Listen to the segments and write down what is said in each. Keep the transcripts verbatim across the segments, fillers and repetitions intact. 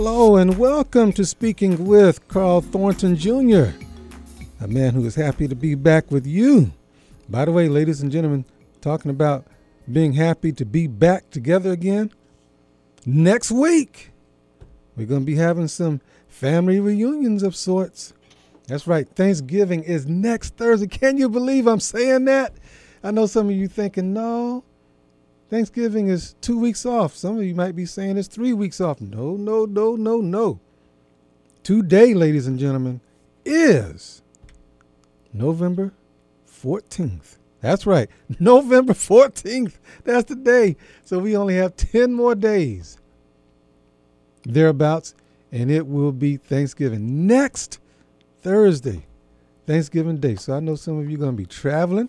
Hello and welcome to Speaking with Carl Thornton Junior, a man who is happy to be back with you. By the way, ladies and gentlemen, talking about being happy to be back together again, next week we're going to be having some family reunions of sorts. That's right, Thanksgiving is next Thursday. Can you believe I'm saying that? I know some of you thinking, no, Thanksgiving is two weeks off. Some of you might be saying it's three weeks off. No, no, no, no, no. Today, ladies and gentlemen, is November fourteenth. That's right, November fourteenth. That's the day. So we only have ten more days, thereabouts, and it will be Thanksgiving next Thursday, Thanksgiving Day. So I know some of you are going to be traveling.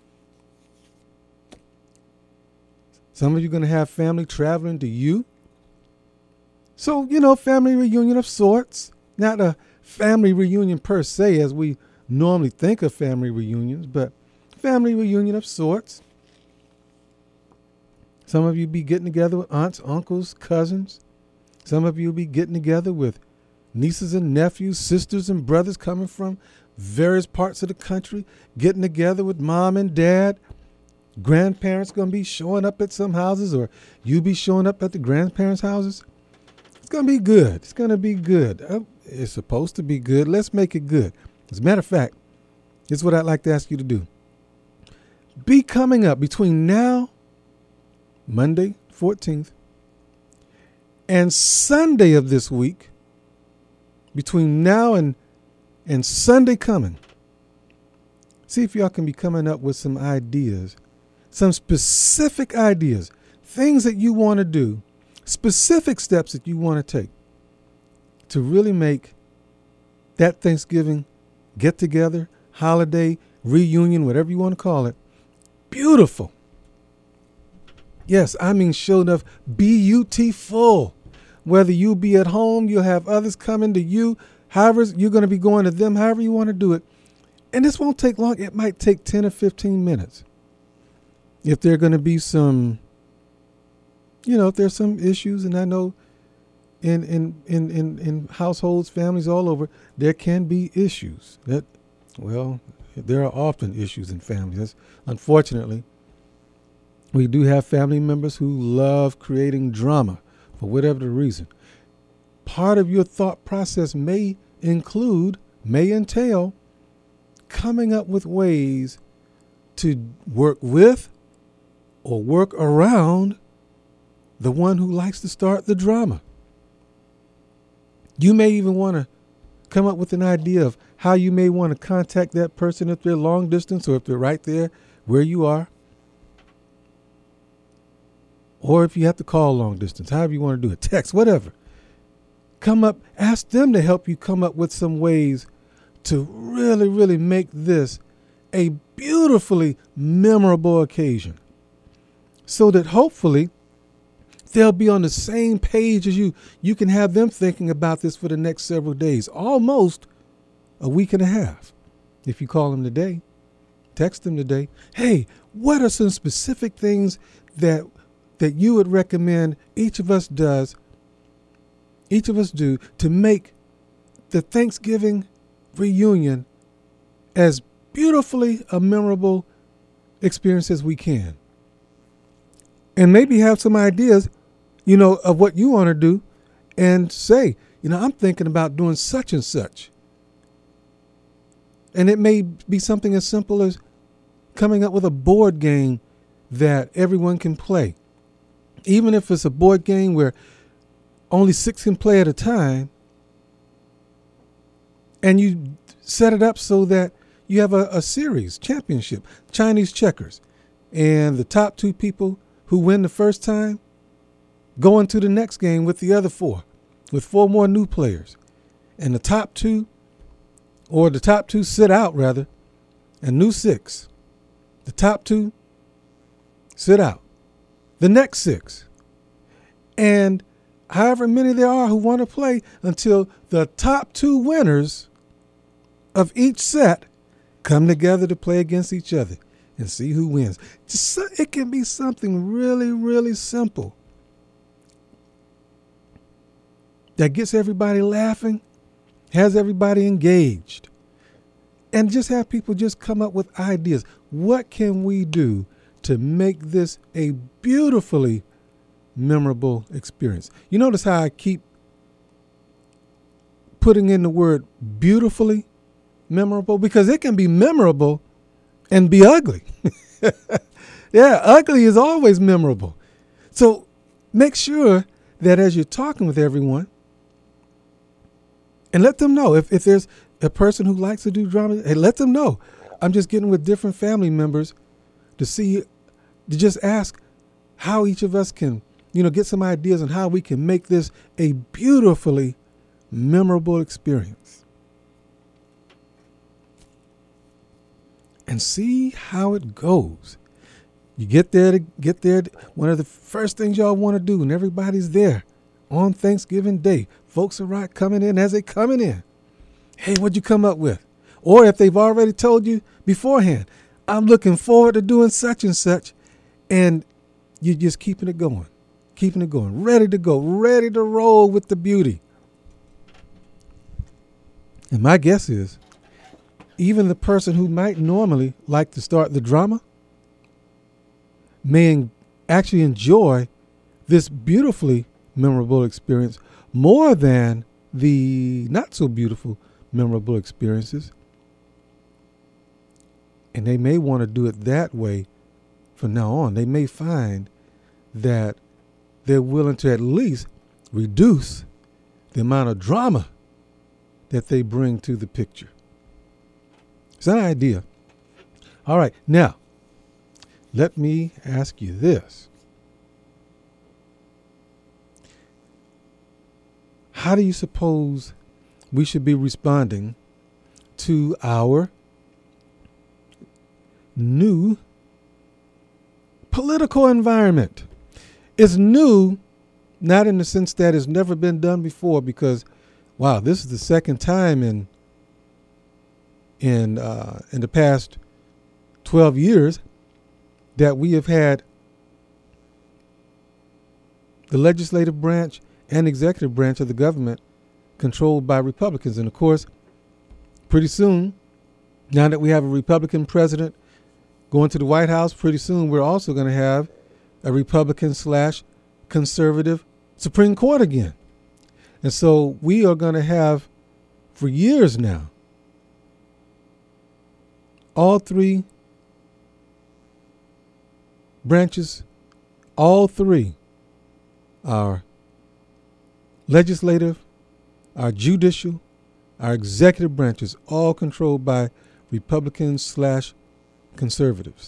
Some of you are going to have family traveling to you. So, you know, family reunion of sorts. Not a family reunion per se as we normally think of family reunions, but family reunion of sorts. Some of you be getting together with aunts, uncles, cousins. Some of you be getting together with nieces and nephews, sisters and brothers coming from various parts of the country, getting together with mom and dad. Grandparents going to be showing up at some houses, or you be showing up at the grandparents' houses. It's going to be good. It's going to be good. Uh, it's supposed to be good. Let's make it good. As a matter of fact, this is what I'd like to ask you to do. Be coming up between now, Monday, fourteenth, and Sunday of this week, between now and, and Sunday coming, see if y'all can be coming up with some ideas, some specific ideas, things that you want to do, specific steps that you want to take to really make that Thanksgiving get-together, holiday, reunion, whatever you want to call it, beautiful. Yes, I mean show enough beautiful. Whether you be at home, you'll have others coming to you, however you're going to be going to them, however you want to do it. And this won't take long. It might take ten or fifteen minutes. If there are going to be some, you know, if there's some issues, and I know in, in, in, in, in households, families all over, there can be issues. That, well, there are often issues in families. That's, unfortunately, we do have family members who love creating drama for whatever the reason. Part of your thought process may include, may entail, coming up with ways to work with or work around the one who likes to start the drama. You may even want to come up with an idea of how you may want to contact that person if they're long distance or if they're right there where you are. Or if you have to call long distance, however you want to do it, text, whatever. Come up, ask them to help you come up with some ways to really, really make this a beautifully memorable occasion, so that hopefully they'll be on the same page as you. You can have them thinking about this for the next several days, almost a week and a half. If you call them today, text them today. Hey, what are some specific things that that you would recommend each of us does, each of us do to make the Thanksgiving reunion as beautifully a memorable experience as we can? And maybe have some ideas, you know, of what you want to do, and say, you know, I'm thinking about doing such and such. And it may be something as simple as coming up with a board game that everyone can play. Even if it's a board game where only six can play at a time, and you set it up so that you have a, a series, championship, Chinese checkers, and the top two people who win the first time go into the next game with the other four, with four more new players. And the top two, or the top two sit out rather, and new six. The top two sit out. The next six. And however many there are who want to play until the top two winners of each set come together to play against each other and see who wins. Just, it can be something really, really simple. that gets everybody laughing, has everybody engaged, and just have people just come up with ideas. What can we do to make this a beautifully memorable experience? You notice how I keep putting in the word beautifully memorable, because it can be memorable and be ugly. Yeah, ugly is always memorable. So make sure that as you're talking with everyone, and let them know if, if there's a person who likes to do drama, hey, let them know. I'm just getting with different family members to see, to just ask how each of us can, you know, get some ideas on how we can make this a beautifully memorable experience. And see how it goes. You get there to get there. To, one of the first things y'all want to do, and everybody's there on Thanksgiving Day. Folks are right coming in as they coming in. Hey, what'd you come up with? Or if they've already told you beforehand, I'm looking forward to doing such and such, and you're just keeping it going, keeping it going, ready to go, ready to roll with the beauty. And my guess is, even the person who might normally like to start the drama may en- actually enjoy this beautifully memorable experience more than the not so beautiful memorable experiences. And they may want to do it that way from now on. They may find that they're willing to at least reduce the amount of drama that they bring to the picture. It's an idea. All right, now, let me ask you this. How do you suppose we should be responding to our new political environment? It's new, not in the sense that it's never been done before, because, wow, this is the second time in in uh, in the past twelve years that we have had the legislative branch and executive branch of the government controlled by Republicans. And of course, pretty soon, now that we have a Republican president going to the White House, pretty soon we're also going to have a Republican slash conservative Supreme Court again. And so we are going to have, for years now, all three branches, all three, our legislative, our judicial, our executive branches, all controlled by Republicans slash conservatives.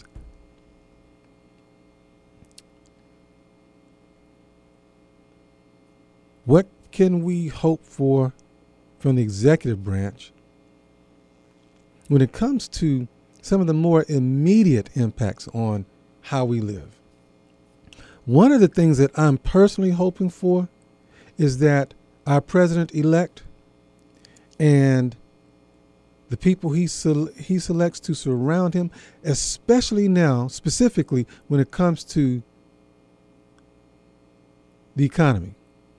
What can we hope for from the executive branch when it comes to some of the more immediate impacts on how we live? One of the things that I'm personally hoping for is that our president-elect and the people he sele- he selects to surround him, especially now, specifically when it comes to the economy,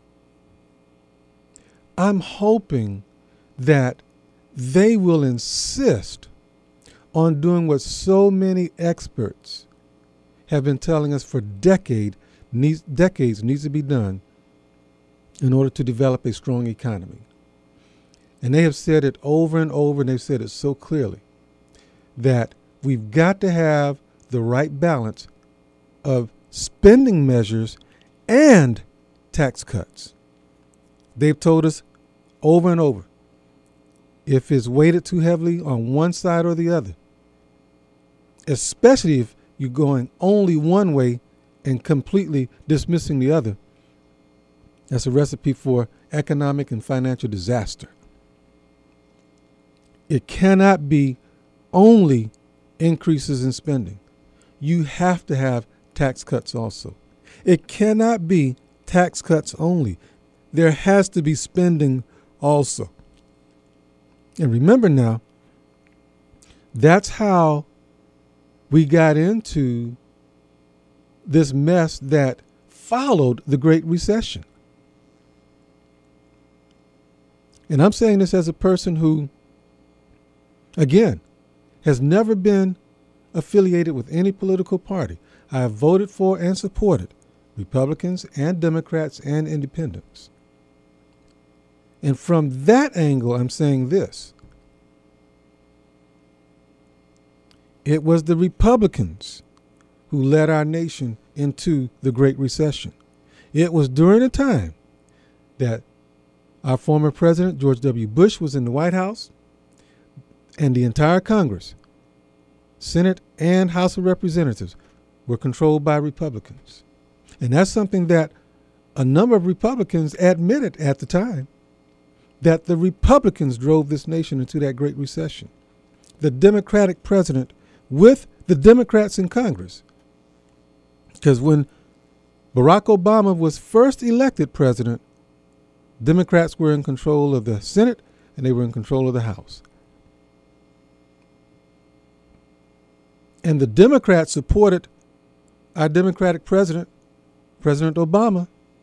I'm hoping that they will insist on doing what so many experts have been telling us for decade, needs, decades needs to be done in order to develop a strong economy. And they have said it over and over, and they've said it so clearly, that we've got to have the right balance of spending measures and tax cuts. They've told us over and over, if it's weighted too heavily on one side or the other, especially if you're going only one way and completely dismissing the other, that's a recipe for economic and financial disaster. It cannot be only increases in spending. You have to have tax cuts also. It cannot be tax cuts only. There has to be spending also. And remember now, that's how we got into this mess that followed the Great Recession. And I'm saying this as a person who, again, has never been affiliated with any political party. I have voted for and supported Republicans and Democrats and independents. And from that angle, I'm saying this. It was the Republicans who led our nation into the Great Recession. It was during a time that our former president, George W. Bush, was in the White House, and the entire Congress, Senate and House of Representatives, were controlled by Republicans. And that's something that a number of Republicans admitted at the time, that the Republicans drove this nation into that Great Recession. The Democratic president with the Democrats in Congress. Because when Barack Obama was first elected president, Democrats were in control of the Senate and they were in control of the House. And the Democrats supported our Democratic president, President Obama,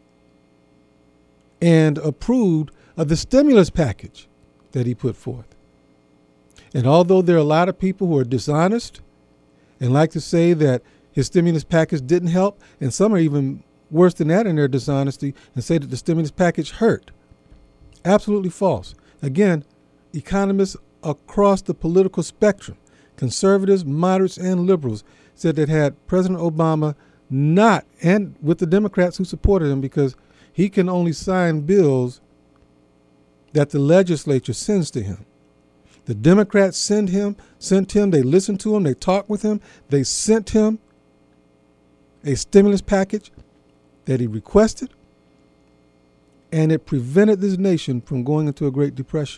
and approved of the stimulus package that he put forth. And although there are a lot of people who are dishonest and like to say that his stimulus package didn't help, and some are even worse than that in their dishonesty and say that the stimulus package hurt. Absolutely false. Again, economists across the political spectrum, conservatives, moderates, and liberals, said that had President Obama not, and with the Democrats who supported him, because he can only sign bills that the legislature sends to him. The Democrats send him, sent him, they listened to him, they talked with him, they sent him a stimulus package that he requested, and it prevented this nation from going into a Great Depression.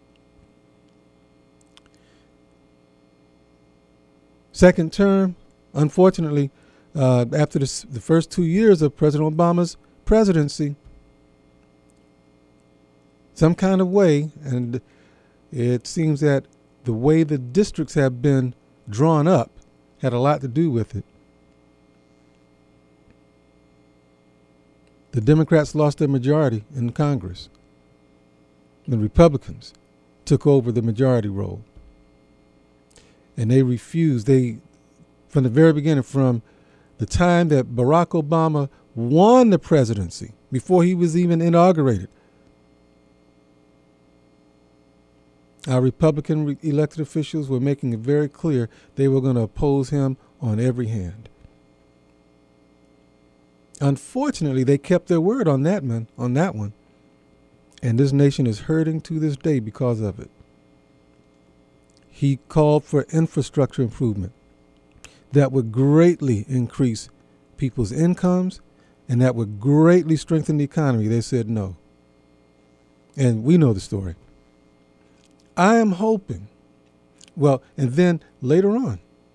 Second term, unfortunately, uh, after the, the first two years of President Obama's presidency, some kind of way, and it seems that the way the districts have been drawn up had a lot to do with it. The Democrats lost their majority in Congress. The Republicans took over the majority role. And they refused. They, from the very beginning, from the time that Barack Obama won the presidency, before he was even inaugurated, our Republican re- elected officials were making it very clear they were going to oppose him on every hand. Unfortunately, they kept their word on that man, on that one. And this nation is hurting to this day because of it. He called for infrastructure improvement that would greatly increase people's incomes and that would greatly strengthen the economy. They said no. And we know the story. I am hoping, well, and then later on,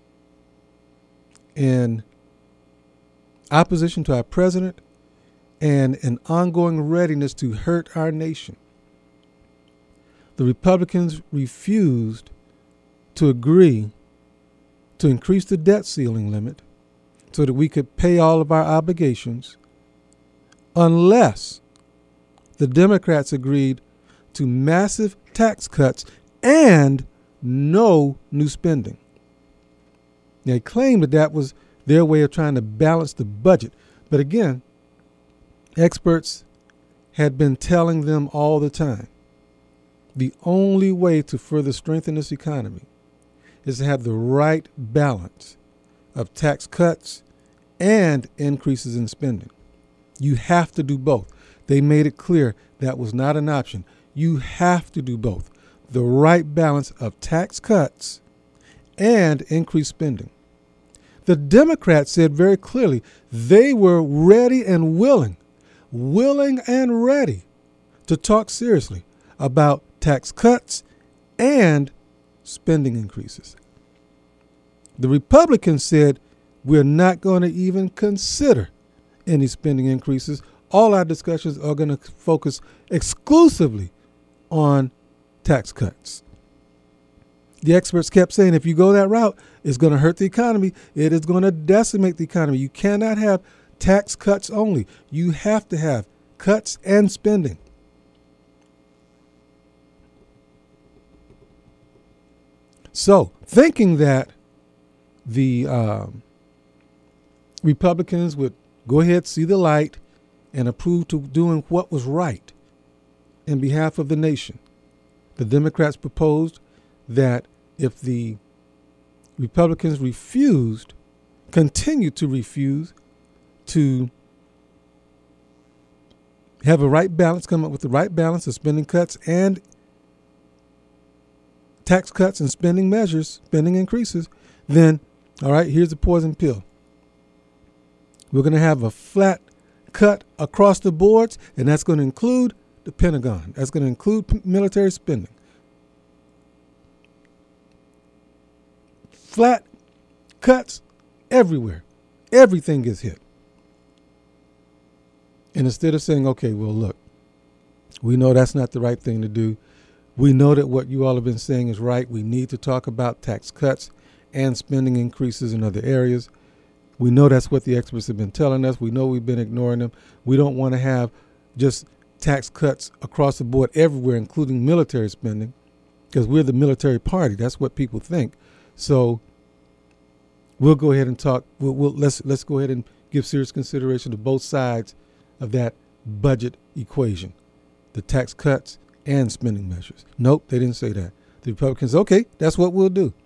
in opposition to our president and an ongoing readiness to hurt our nation, the Republicans refused to agree to increase the debt ceiling limit so that we could pay all of our obligations unless the Democrats agreed to massive tax cuts and no new spending. They claimed that that was their way of trying to balance the budget. But again, experts had been telling them all the time, the only way to further strengthen this economy is to have the right balance of tax cuts and increases in spending. You have to do both. They made it clear that was not an option. You have to do both. The right balance of tax cuts and increased spending. The Democrats said very clearly they were ready and willing, willing and ready to talk seriously about tax cuts and spending increases. The Republicans said we're not going to even consider any spending increases. All our discussions are going to focus exclusively on tax cuts. The experts kept saying if you go that route, it's going to hurt the economy. It is going to decimate the economy. You cannot have tax cuts only. You have to have cuts and spending. So, thinking that the um, Republicans would go ahead, see the light, and approve to doing what was right in behalf of the nation, the Democrats proposed that if the Republicans refused, continued to refuse to have a right balance, come up with the right balance of spending cuts and tax cuts and spending measures, spending increases, then, all right, here's the poison pill. We're going to have a flat cut across the boards, and that's going to include the Pentagon. That's going to include p- military spending. Flat cuts everywhere. Everything gets hit. And instead of saying, okay, well, look, we know that's not the right thing to do. We know that what you all have been saying is right. We need to talk about tax cuts and spending increases in other areas. We know that's what the experts have been telling us. We know we've been ignoring them. We don't want to have just tax cuts across the board everywhere, including military spending, because we're the military party. That's what people think. So we'll go ahead and talk. We'll, we'll, let's let's go ahead and give serious consideration to both sides of that budget equation, the tax cuts and spending measures. Nope, they didn't say that. The Republicans, okay, that's what we'll do.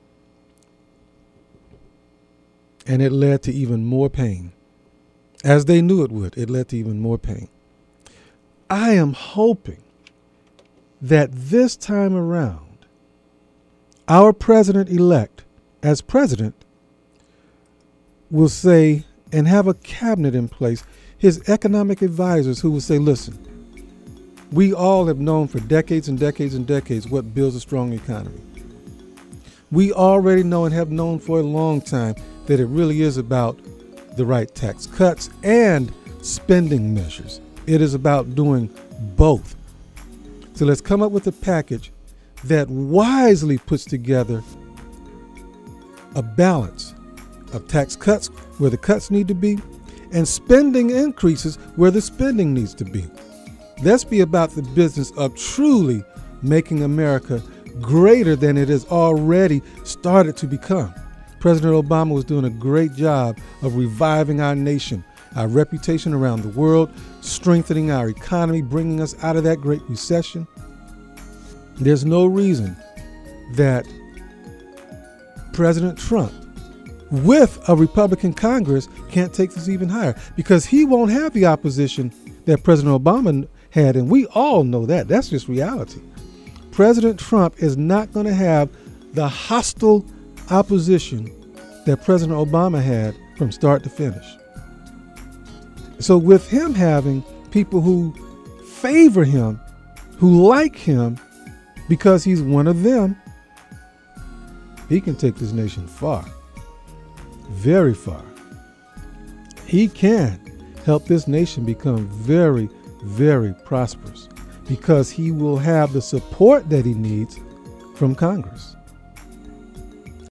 And it led to even more pain. As they knew it would, it led to even more pain. I am hoping that this time around, our president-elect, as president, will say, and have a cabinet in place, his economic advisors who will say, listen, we all have known for decades and decades and decades what builds a strong economy. We already know and have known for a long time that it really is about the right tax cuts and spending measures. It is about doing both. So let's come up with a package that wisely puts together a balance of tax cuts where the cuts need to be and spending increases where the spending needs to be. Let's be about the business of truly making America greater than it has already started to become. President Obama was doing a great job of reviving our nation, our reputation around the world, strengthening our economy, bringing us out of that great recession. There's no reason that President Trump, with a Republican Congress, can't take this even higher, because he won't have the opposition that President Obama had, and we all know that. That's just reality. President Trump is not going to have the hostile opposition that President Obama had from start to finish. So with him having people who favor him, who like him because he's one of them, he can take this nation far, very far. He can help this nation become very, very prosperous because he will have the support that he needs from Congress.